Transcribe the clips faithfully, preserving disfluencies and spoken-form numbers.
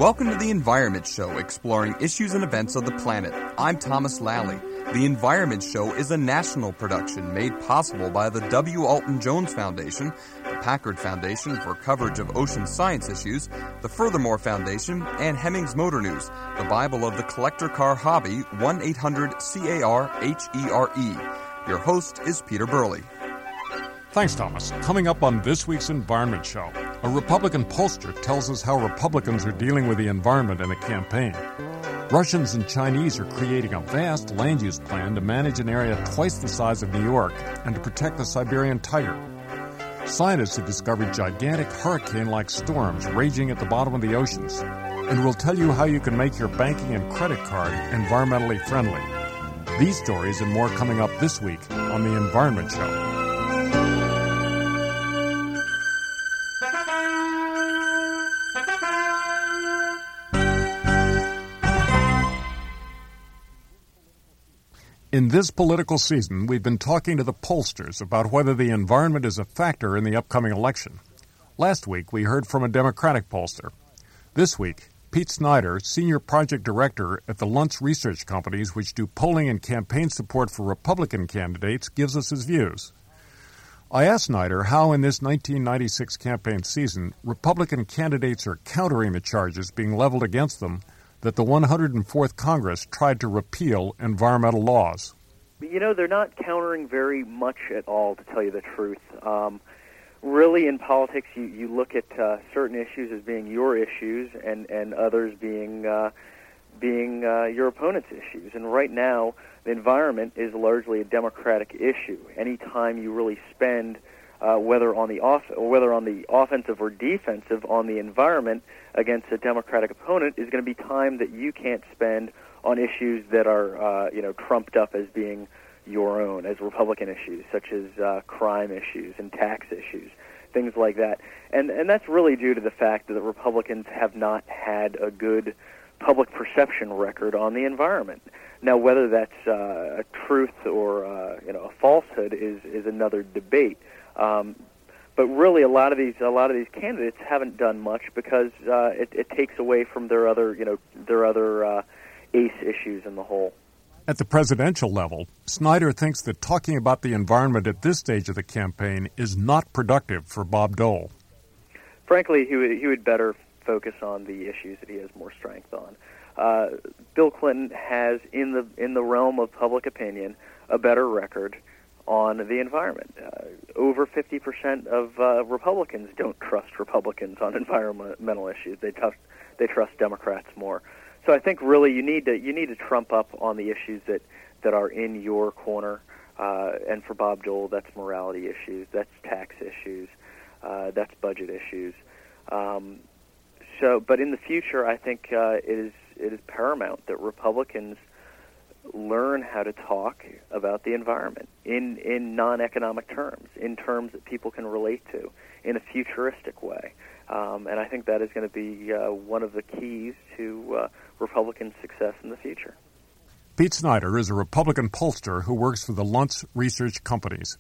Welcome to The Environment Show, exploring issues and events of the planet. I'm Thomas Lally. The Environment Show is a national production made possible by the W. Alton Jones Foundation, the Packard Foundation for coverage of ocean science issues, the Furthermore Foundation, and Hemmings Motor News, the Bible of the collector car hobby, one eight hundred C A R H E R E. Your host is Peter Burley. Thanks, Thomas. Coming up on this week's Environment Show, a Republican pollster tells us how Republicans are dealing with the environment in a campaign. Russians and Chinese are creating a vast land use plan to manage an area twice the size of New York and to protect the Siberian tiger. Scientists have discovered gigantic hurricane-like storms raging at the bottom of the oceans, and we'll tell you how you can make your banking and credit card environmentally friendly. These stories and more coming up this week on The Environment Show. In this political season, we've been talking to the pollsters about whether the environment is a factor in the upcoming election. Last week, we heard from a Democratic pollster. This week, Pete Snyder, Senior Project Director at the Luntz Research Companies, which do polling and campaign support for Republican candidates, gives us his views. I asked Snyder how in this nineteen ninety-six campaign season, Republican candidates are countering the charges being leveled against them that the one hundred fourth Congress tried to repeal environmental laws. You know, they're not countering very much at all, to tell you the truth. Um, really, in politics, you, you look at uh, certain issues as being your issues and, and others being uh, being uh, your opponent's issues. And right now, the environment is largely a Democratic issue. Anytime you really spend, uh, whether on the off or whether on the offensive or defensive, on the environment against a Democratic opponent is going to be time that you can't spend on issues that are, uh, you know, trumped up as being your own, as Republican issues, such as uh, crime issues and tax issues, things like that. And and that's really due to the fact that the Republicans have not had a good public perception record on the environment. Now, whether that's uh, a truth or uh, you know a falsehood is is another debate. Um, But really, a lot of these a lot of these candidates haven't done much because uh, it, it takes away from their other you know their other uh, ace issues in the whole. At the presidential level, Snyder thinks that talking about the environment at this stage of the campaign is not productive for Bob Dole. Frankly, he would he would better focus on the issues that he has more strength on. Uh, Bill Clinton has, in the in the realm of public opinion, a better record on the environment. Uh, over fifty percent of uh, Republicans don't trust Republicans on environmental issues. They trust they trust Democrats more. So I think really you need to you need to trump up on the issues that, that are in your corner. Uh, and for Bob Dole, that's morality issues, that's tax issues, uh, that's budget issues. Um, so, but in the future, I think uh, it is it is paramount that Republicans learn how to talk about the environment in, in non-economic terms, in terms that people can relate to, in a futuristic way. Um, and I think that is going to be uh, one of the keys to uh, Republican success in the future. Pete Snyder is a Republican pollster who works for the Luntz Research Companies.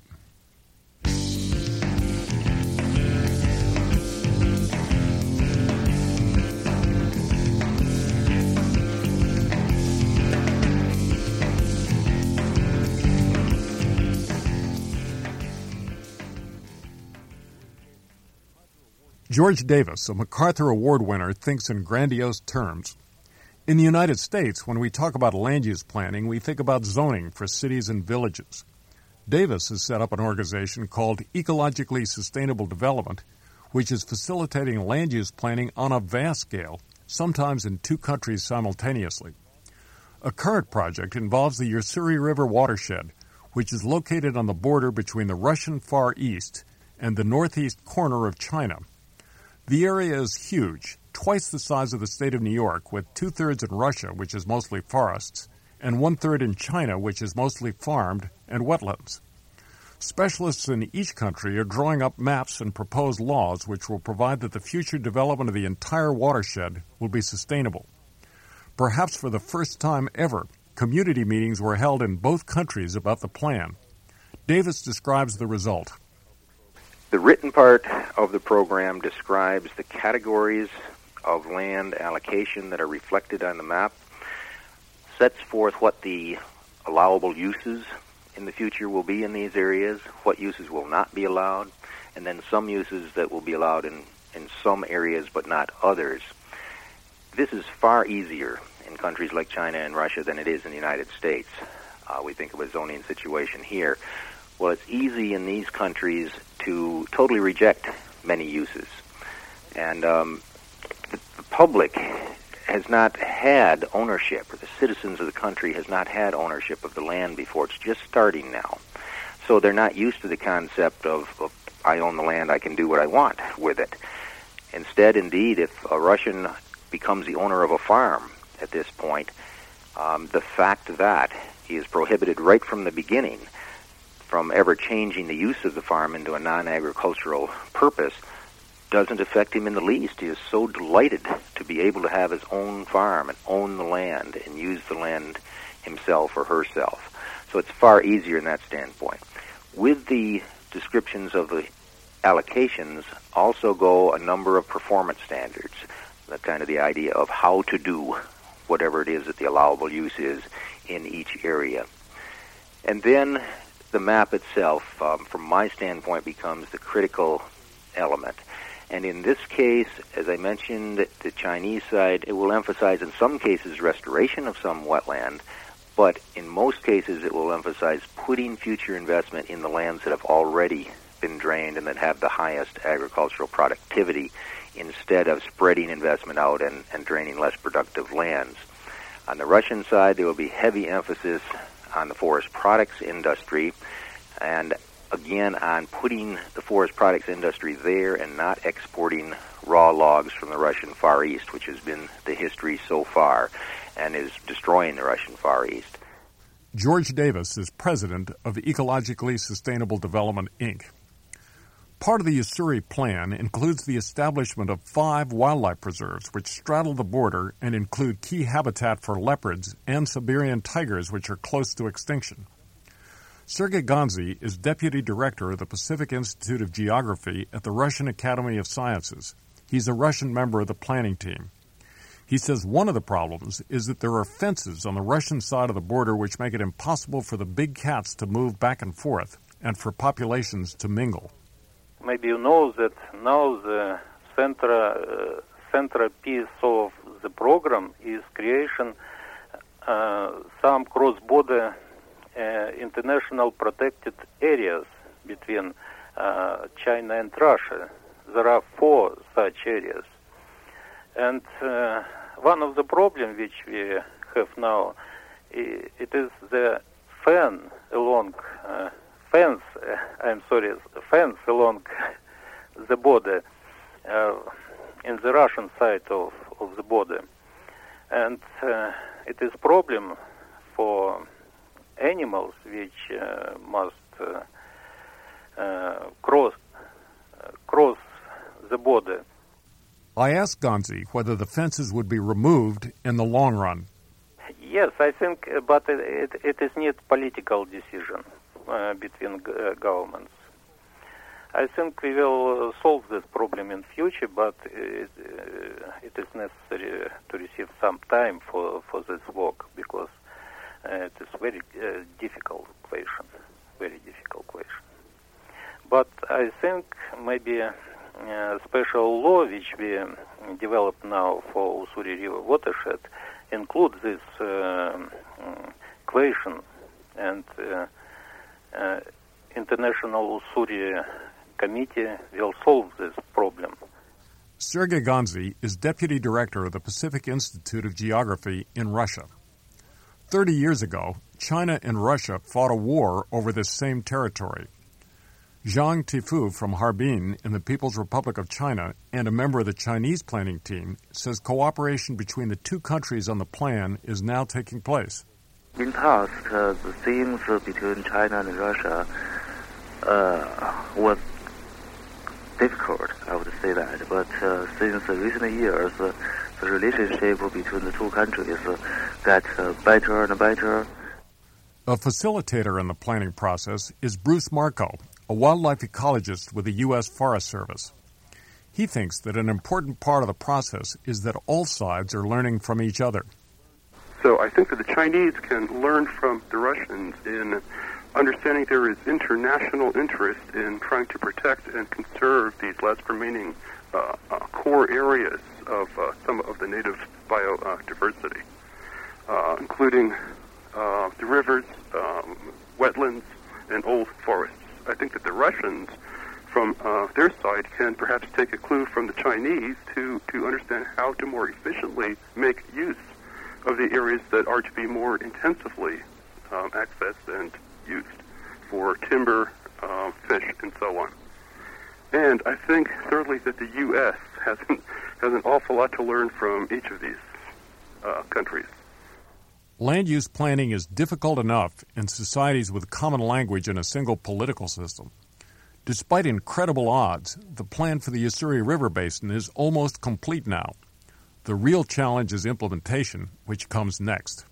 George Davis, a MacArthur Award winner, thinks in grandiose terms. In the United States, when we talk about land use planning, we think about zoning for cities and villages. Davis has set up an organization called Ecologically Sustainable Development, which is facilitating land use planning on a vast scale, sometimes in two countries simultaneously. A current project involves the Ussuri River watershed, which is located on the border between the Russian Far East and the northeast corner of China. The area is huge, twice the size of the state of New York, with two-thirds in Russia, which is mostly forests, and one-third in China, which is mostly farmed, and wetlands. Specialists in each country are drawing up maps and proposed laws which will provide that the future development of the entire watershed will be sustainable. Perhaps for the first time ever, community meetings were held in both countries about the plan. Davis describes the result. The written part of the program describes the categories of land allocation that are reflected on the map, sets forth what the allowable uses in the future will be in these areas, what uses will not be allowed, and then some uses that will be allowed in, in some areas but not others. This is far easier in countries like China and Russia than it is in the United States. Uh, we think of a zoning situation here. Well, it's easy in these countries to totally reject many uses. And um, the, the public has not had ownership, or the citizens of the country has not had ownership of the land before. It's just starting now. So they're not used to the concept of, of I own the land, I can do what I want with it. Instead, indeed, if a Russian becomes the owner of a farm at this point, um, the fact that he is prohibited right from the beginning from ever changing the use of the farm into a non-agricultural purpose doesn't affect him in the least. He is so delighted to be able to have his own farm and own the land and use the land himself or herself. So it's far easier in that standpoint. With the descriptions of the allocations also go a number of performance standards, the kind of the idea of how to do whatever it is that the allowable use is in each area. And then the map itself, um, from my standpoint, becomes the critical element. And in this case, as I mentioned, the Chinese side, it will emphasize in some cases restoration of some wetland, but in most cases it will emphasize putting future investment in the lands that have already been drained and that have the highest agricultural productivity, instead of spreading investment out and, and draining less productive lands. On the Russian side, there will be heavy emphasis on the forest products industry, and again on putting the forest products industry there and not exporting raw logs from the Russian Far East, which has been the history so far and is destroying the Russian Far East. George Davis is president of Ecologically Sustainable Development, Incorporated. Part of the Ussuri Plan includes the establishment of five wildlife preserves which straddle the border and include key habitat for leopards and Siberian tigers, which are close to extinction. Sergei Gonzi is deputy director of the Pacific Institute of Geography at the Russian Academy of Sciences. He's a Russian member of the planning team. He says one of the problems is that there are fences on the Russian side of the border which make it impossible for the big cats to move back and forth and for populations to mingle. Maybe you know that now the central, uh, central piece of the program is creation uh, some cross-border uh, international protected areas between uh, China and Russia. There are four such areas. And uh, one of the problems which we have now, it is the fence along uh, fence, uh, I'm sorry, fence along the border, uh, in the Russian side of, of the border. And uh, it is problem for animals which uh, must uh, uh, cross, uh, cross the border. I asked Gonzi whether the fences would be removed in the long run. Yes, I think, uh, but it, it, it is not political decision uh, between uh, governments. I think we will uh, solve this problem in future, but it, uh, it is necessary to receive some time for, for this work, because uh, it is very uh, difficult question, very difficult question. But I think maybe a uh, special law which we um, develop now for Ussuri River watershed includes this uh, um, question, and uh, uh, International Ussuri Committee will solve this problem. Sergei Gonzi is deputy director of the Pacific Institute of Geography in Russia. Thirty years ago, China and Russia fought a war over this same territory. Zhang Tifu from Harbin in the People's Republic of China and a member of the Chinese planning team says cooperation between the two countries on the plan is now taking place. In the past, uh, the themes between China and Russia uh, was difficult, I would say that. But uh, since recent years, uh, the relationship between the two countries uh, got uh, better and better. A facilitator in the planning process is Bruce Marco, a wildlife ecologist with the U S Forest Service. He thinks that an important part of the process is that all sides are learning from each other. So I think that the Chinese can learn from the Russians in understanding there is international interest in trying to protect and conserve these last remaining uh, uh, core areas of uh, some of the native biodiversity, uh, including uh, the rivers, um, wetlands, and old forests. I think that the Russians, from uh, their side, can perhaps take a clue from the Chinese to, to understand how to more efficiently make use of the areas that are to be more intensively um, accessed and used for timber, uh, fish, and so on. And I think, thirdly, that the U S has an, has an awful lot to learn from each of these uh, countries. Land use planning is difficult enough in societies with common language and a single political system. Despite incredible odds, the plan for the Ussuri River Basin is almost complete now. The real challenge is implementation, which comes next.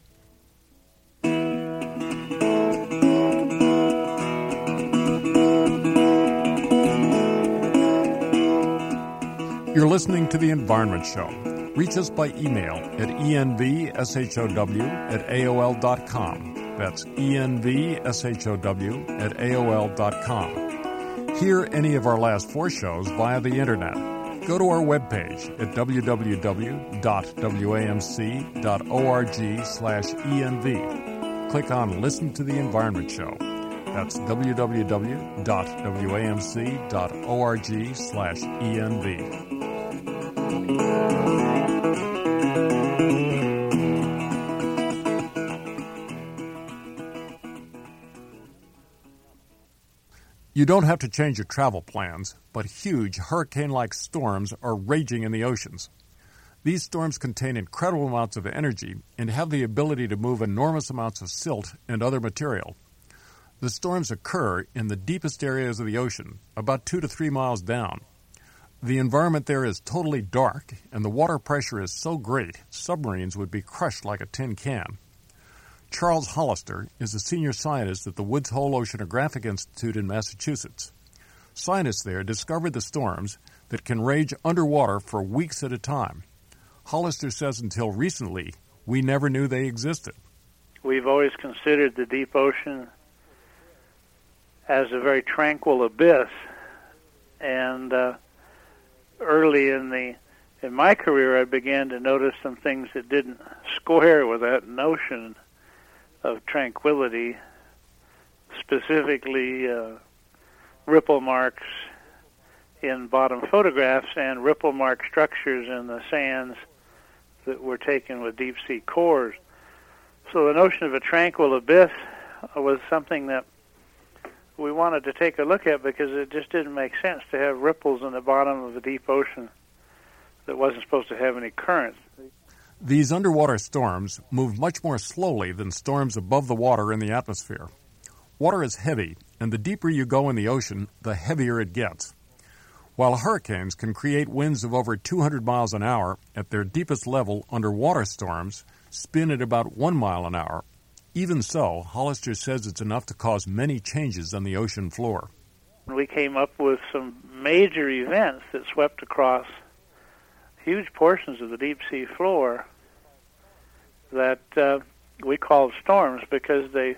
You're listening to The Environment Show. Reach us by email at envshow at A O L dot com. That's envshow at A O L dot com. Hear any of our last four shows via the Internet. Go to our webpage at w w w dot wamc dot org slash env. Click on Listen to the Environment Show. That's w w w dot wamc dot org slash env. You don't have to change your travel plans, but huge hurricane-like storms are raging in the oceans. These storms contain incredible amounts of energy and have the ability to move enormous amounts of silt and other material. The storms occur in the deepest areas of the ocean, about two to three miles down. The environment there is totally dark, and the water pressure is so great, submarines would be crushed like a tin can. Charles Hollister is a senior scientist at the Woods Hole Oceanographic Institute in Massachusetts. Scientists there discovered the storms that can rage underwater for weeks at a time. Hollister says until recently, we never knew they existed. We've always considered the deep ocean as a very tranquil abyss, and uh, early in the in my career, I began to notice some things that didn't square with that notion of tranquility, specifically uh, ripple marks in bottom photographs and ripple mark structures in the sands that were taken with deep sea cores. So the notion of a tranquil abyss was something that we wanted to take a look at because it just didn't make sense to have ripples in the bottom of the deep ocean that wasn't supposed to have any currents. These underwater storms move much more slowly than storms above the water in the atmosphere. Water is heavy, and the deeper you go in the ocean, the heavier it gets. While hurricanes can create winds of over two hundred miles an hour, at their deepest level, underwater storms spin at about one mile an hour. Even so, Hollister says it's enough to cause many changes on the ocean floor. We came up with some major events that swept across huge portions of the deep sea floor that uh, we called storms because they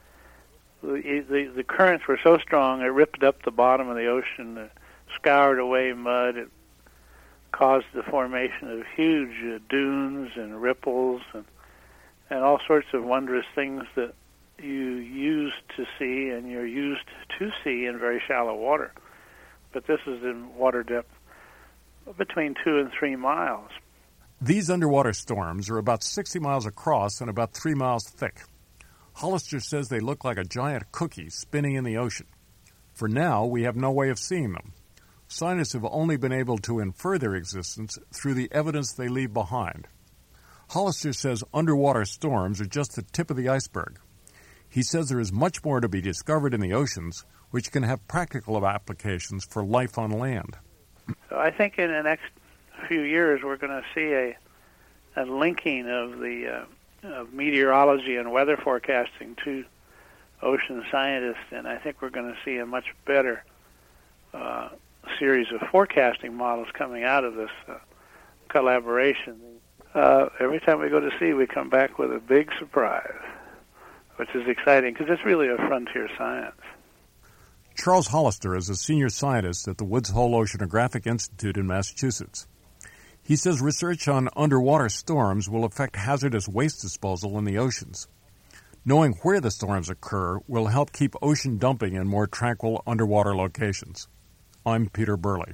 the, the the currents were so strong it ripped up the bottom of the ocean, it scoured away mud, it caused the formation of huge uh, dunes and ripples and and all sorts of wondrous things that you used to see and you're used to see in very shallow water. But this is in water depth between two and three miles. These underwater storms are about sixty miles across and about three miles thick. Hollister says they look like a giant cookie spinning in the ocean. For now, we have no way of seeing them. Scientists have only been able to infer their existence through the evidence they leave behind. Hollister says underwater storms are just the tip of the iceberg. He says there is much more to be discovered in the oceans, which can have practical applications for life on land. So I think in the next few years we're going to see a, a linking of the uh, of meteorology and weather forecasting to ocean scientists, and I think we're going to see a much better uh, series of forecasting models coming out of this uh, collaboration. Uh, every time we go to sea, we come back with a big surprise, which is exciting because it's really a frontier science. Charles Hollister is a senior scientist at the Woods Hole Oceanographic Institute in Massachusetts. He says research on underwater storms will affect hazardous waste disposal in the oceans. Knowing where the storms occur will help keep ocean dumping in more tranquil underwater locations. I'm Peter Burley.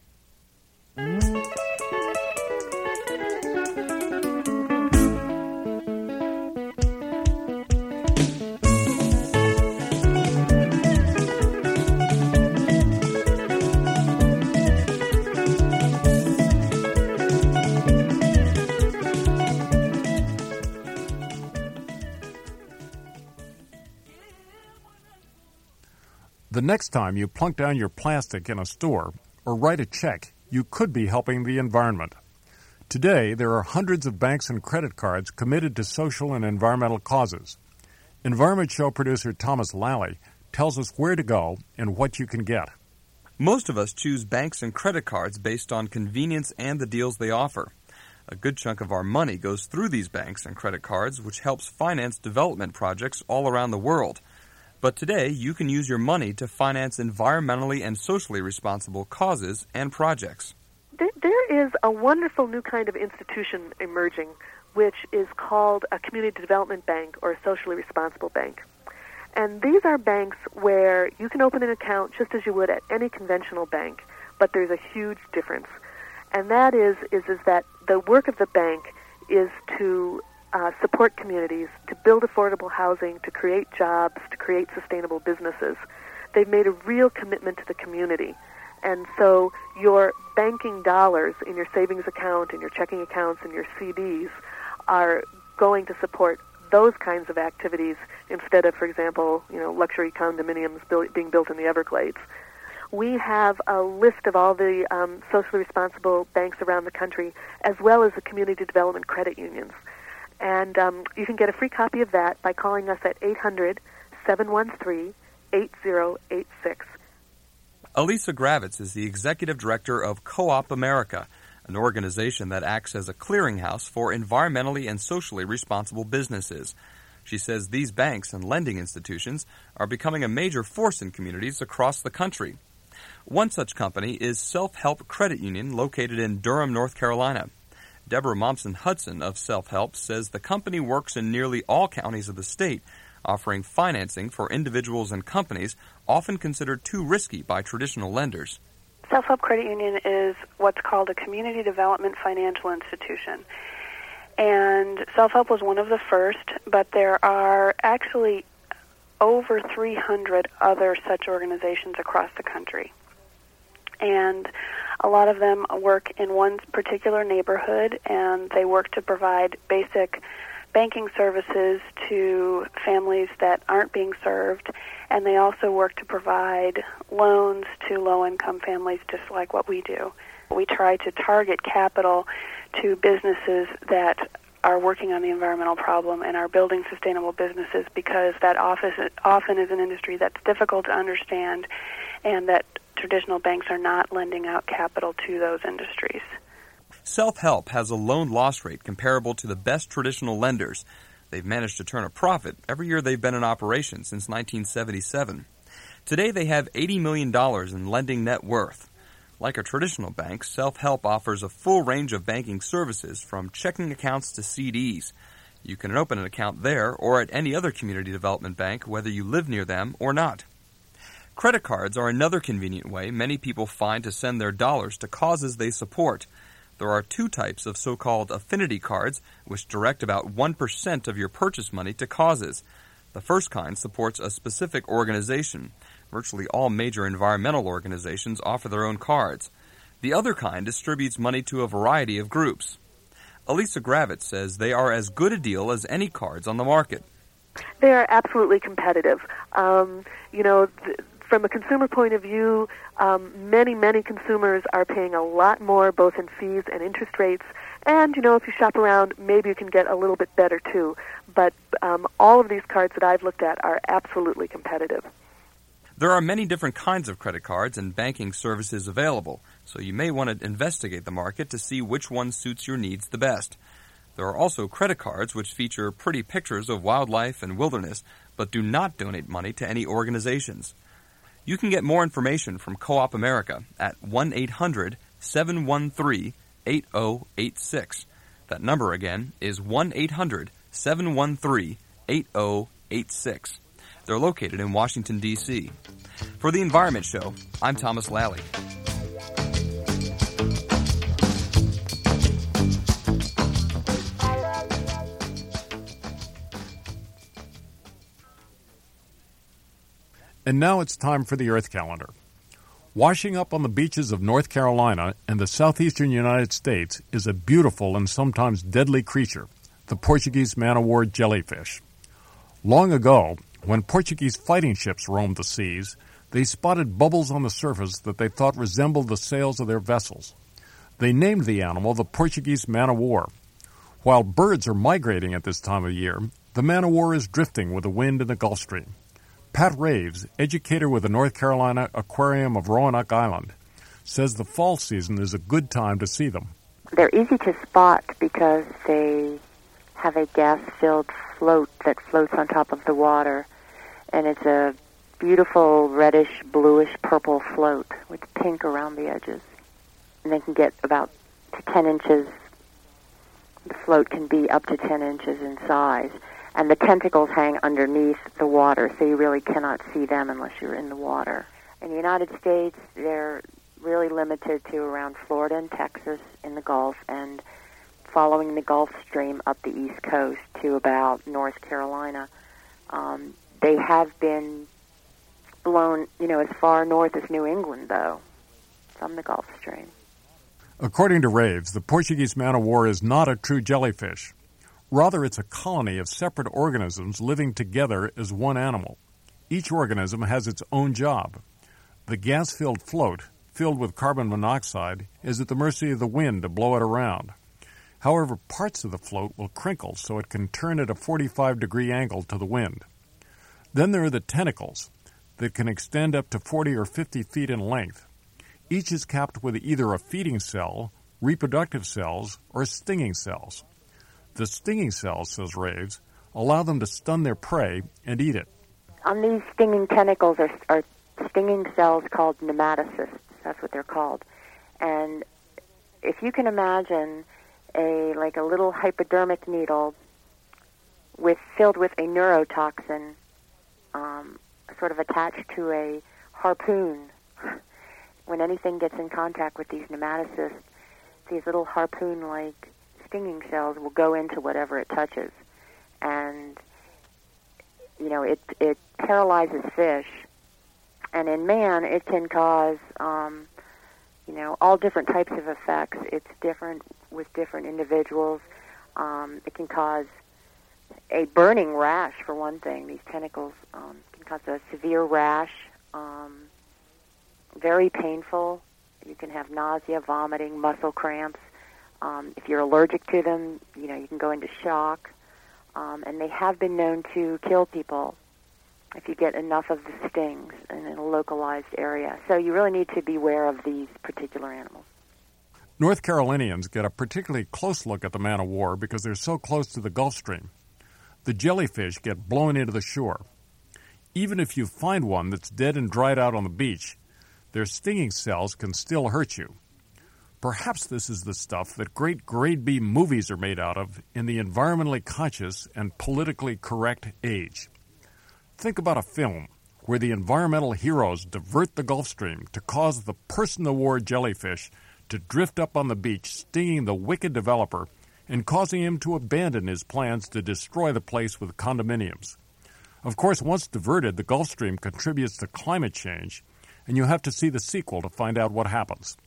The next time you plunk down your plastic in a store or write a check, you could be helping the environment. Today, there are hundreds of banks and credit cards committed to social and environmental causes. Environment Show producer Thomas Lally tells us where to go and what you can get. Most of us choose banks and credit cards based on convenience and the deals they offer. A good chunk of our money goes through these banks and credit cards, which helps finance development projects all around the world. But today, you can use your money to finance environmentally and socially responsible causes and projects. There is a wonderful new kind of institution emerging, which is called a community development bank or a socially responsible bank. And these are banks where you can open an account just as you would at any conventional bank, but there's a huge difference. And that is, is, is that the work of the bank is to Uh, support communities, to build affordable housing, to create jobs, to create sustainable businesses. They've made a real commitment to the community. And so your banking dollars in your savings account, in your checking accounts, and your C Ds are going to support those kinds of activities instead of, for example, you know, luxury condominiums build, being built in the Everglades. We have a list of all the um, socially responsible banks around the country, as well as the community development credit unions. And um, you can get a free copy of that by calling us at eight hundred, seven one three, eight zero eight six. Elisa Gravitz is the executive director of Co-op America, an organization that acts as a clearinghouse for environmentally and socially responsible businesses. She says these banks and lending institutions are becoming a major force in communities across the country. One such company is Self-Help Credit Union, located in Durham, North Carolina. Deborah Momsen-Hudson of Self-Help says the company works in nearly all counties of the state, offering financing for individuals and companies often considered too risky by traditional lenders. Self-Help Credit Union is what's called a community development financial institution. And Self-Help was one of the first, but there are actually over three hundred other such organizations across the country. And a lot of them work in one particular neighborhood, and they work to provide basic banking services to families that aren't being served, and they also work to provide loans to low-income families, just like what we do. We try to target capital to businesses that are working on the environmental problem and are building sustainable businesses, because that often is an industry that's difficult to understand, and that traditional banks are not lending out capital to those industries. Self-Help has a loan loss rate comparable to the best traditional lenders. They've managed to turn a profit every year they've been in operation since nineteen seventy-seven. Today they have eighty million dollars in lending net worth. Like a traditional bank, Self-Help offers a full range of banking services from checking accounts to C Ds. You can open an account there or at any other community development bank, whether you live near them or not. Credit cards are another convenient way many people find to send their dollars to causes they support. There are two types of so-called affinity cards, which direct about one percent of your purchase money to causes. The first kind supports a specific organization. Virtually all major environmental organizations offer their own cards. The other kind distributes money to a variety of groups. Elisa Gravitz says they are as good a deal as any cards on the market. They are absolutely competitive. Um, you know, th- From a consumer point of view, um, many, many consumers are paying a lot more, both in fees and interest rates. And, you know, if you shop around, maybe you can get a little bit better, too. But um, all of these cards that I've looked at are absolutely competitive. There are many different kinds of credit cards and banking services available, so you may want to investigate the market to see which one suits your needs the best. There are also credit cards which feature pretty pictures of wildlife and wilderness, but do not donate money to any organizations. You can get more information from Co-op America at one eight hundred seven one three eight zero eight six. That number again is one eight hundred seven one three eight zero eight six. They're located in Washington, D C For the Environment Show, I'm Thomas Lally. And now it's time for the Earth Calendar. Washing up on the beaches of North Carolina and the southeastern United States is a beautiful and sometimes deadly creature, the Portuguese man-o-war jellyfish. Long ago, when Portuguese fighting ships roamed the seas, they spotted bubbles on the surface that they thought resembled the sails of their vessels. They named the animal the Portuguese man-o-war. While birds are migrating at this time of year, the man-o-war is drifting with the wind in the Gulf Stream. Pat Raves, educator with the North Carolina Aquarium of Roanoke Island, says the fall season is a good time to see them. They're easy to spot because they have a gas-filled float that floats on top of the water, and it's a beautiful reddish, bluish, purple float with pink around the edges. And they can get about to ten inches. The float can be up to ten inches in size. And the tentacles hang underneath the water, so you really cannot see them unless you're in the water. In the United States, they're really limited to around Florida and Texas in the Gulf, and following the Gulf Stream up the East Coast to about North Carolina. Um, they have been blown, you know, as far north as New England, though, from the Gulf Stream. According to Raves, the Portuguese man-o-war is not a true jellyfish. Rather, it's a colony of separate organisms living together as one animal. Each organism has its own job. The gas-filled float, filled with carbon monoxide, is at the mercy of the wind to blow it around. However, parts of the float will crinkle so it can turn at a forty-five degree angle to the wind. Then there are the tentacles that can extend up to forty or fifty feet in length. Each is capped with either a feeding cell, reproductive cells, or stinging cells. The stinging cells, says Raves, allow them to stun their prey and eat it. On these stinging tentacles are, are stinging cells called nematocysts. That's what they're called. And if you can imagine a like a little hypodermic needle with filled with a neurotoxin, um, sort of attached to a harpoon. When anything gets in contact with these nematocysts, these little harpoon-like stinging cells will go into whatever it touches, and you know it it paralyzes fish, and in man it can cause um, you know all different types of effects. It's different with different individuals. Um, it can cause a burning rash, for one thing. These tentacles um, can cause a severe rash, um, very painful. You can have nausea, vomiting, muscle cramps. Um, if you're allergic to them, you know, you can go into shock. Um, and they have been known to kill people if you get enough of the stings in a localized area. So you really need to be aware of these particular animals. North Carolinians get a particularly close look at the man-o-war because they're so close to the Gulf Stream. The jellyfish get blown into the shore. Even if you find one that's dead and dried out on the beach, their stinging cells can still hurt you. Perhaps this is the stuff that great grade B movies are made out of in the environmentally conscious and politically correct age. Think about a film where the environmental heroes divert the Gulf Stream to cause the person-o-war jellyfish to drift up on the beach, stinging the wicked developer and causing him to abandon his plans to destroy the place with condominiums. Of course, once diverted, the Gulf Stream contributes to climate change, and you have to see the sequel to find out what happens.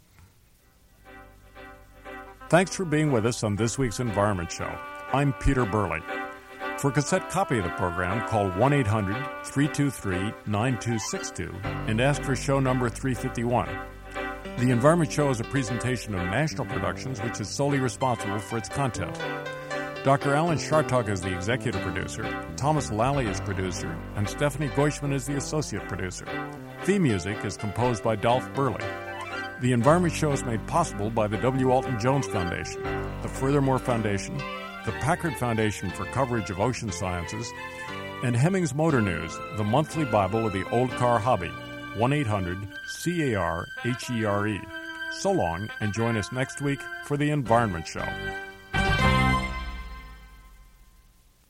Thanks for being with us on this week's Environment Show. I'm Peter Burley. For a cassette copy of the program, call one eight hundred three two three nine two six two and ask for show number three fifty-one. The Environment Show is a presentation of National Productions, which is solely responsible for its content. Doctor Alan Chartock is the executive producer, Thomas Lally is producer, and Stephanie Goishman is the associate producer. Theme music is composed by Dolph Burley. The Environment Show is made possible by the W. Alton Jones Foundation, the Furthermore Foundation, the Packard Foundation for coverage of ocean sciences, and Hemmings Motor News, the monthly Bible of the old car hobby, one eight hundred C A R H E R E. So long, and join us next week for the Environment Show.